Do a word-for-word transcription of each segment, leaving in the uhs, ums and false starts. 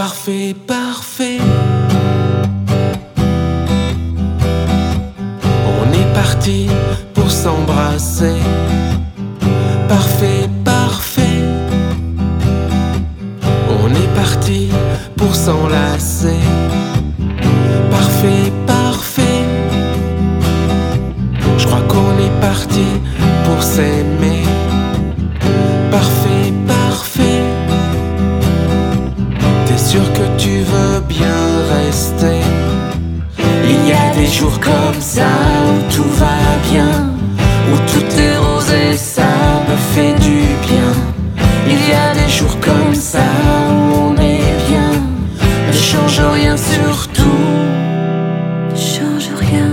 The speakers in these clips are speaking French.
Parfait, parfait. On est parti pour s'embrasser. Parfait, parfait. On est parti pour s'enlacer. Parfait, parfait. Je crois qu'on est parti pour s'aimer. Parfait, parfait. T'es sûr que tu veux bien rester? Il y a des jours comme ça où tout va bien, où tout est rose et ça me fait du bien. Il y a des jours comme ça où on est bien. Ne change rien surtout. Ne change rien.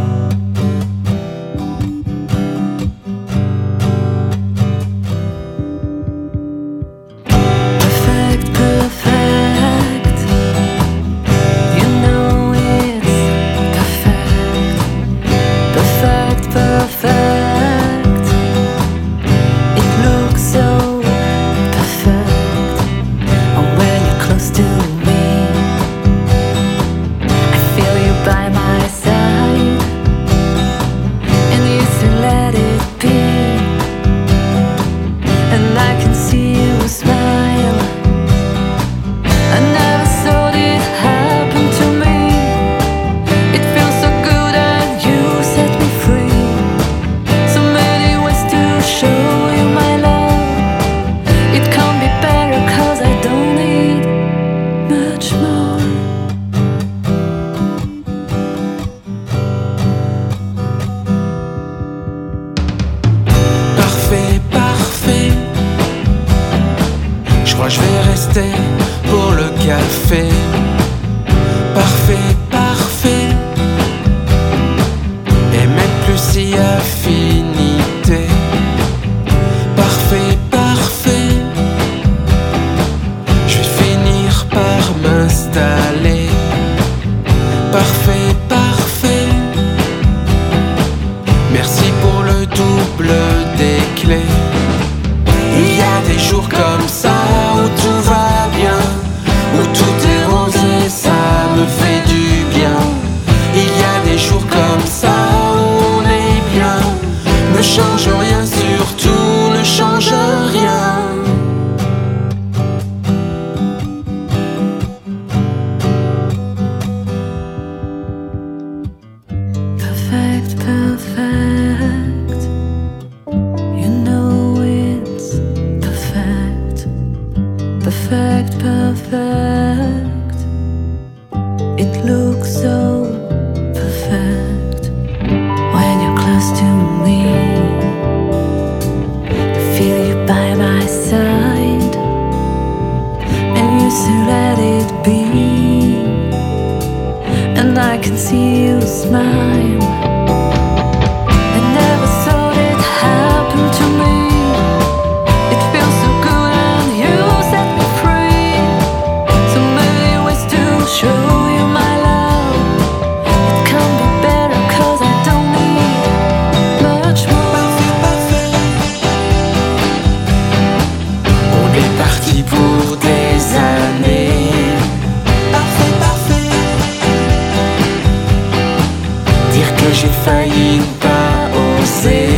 Perfect, perfect. You know it's perfect. Perfect, perfect. It looks so perfect. And when you're close to me, I feel you by my side, and you say let it be, and I can see you smile. I never thought it happened to me. It feels so good and you set me free. So many ways to show you my love. It can't be better cause I don't need much more. Parfait, parfait. Je crois que je vais rester pour le café. Parfait, parfait. Et même plus si affinité. Parfait, parfait. Je vais finir par m'installer. Parfait, parfait. Merci pour le double des clés. Il y a des jours comme ça où tout va bien, où tout est rose et ça me fait du bien. Il y a des jours comme ça où on est bien. Ne change rien surtout, ne change rien. Perfect, perfect. You know it's perfect. Perfect, perfect. It looks so perfect. When you're close to me, I feel you by my side, and you say let it be, and I can see you smile. I never thought it happened to me. It feels so good and you set me free. So many ways to show you my love. It can't be better cause I don't need much more. Parfait, parfait. On est parti pour des années. Parfait, parfait. Dire que j'ai failli ne pas oser.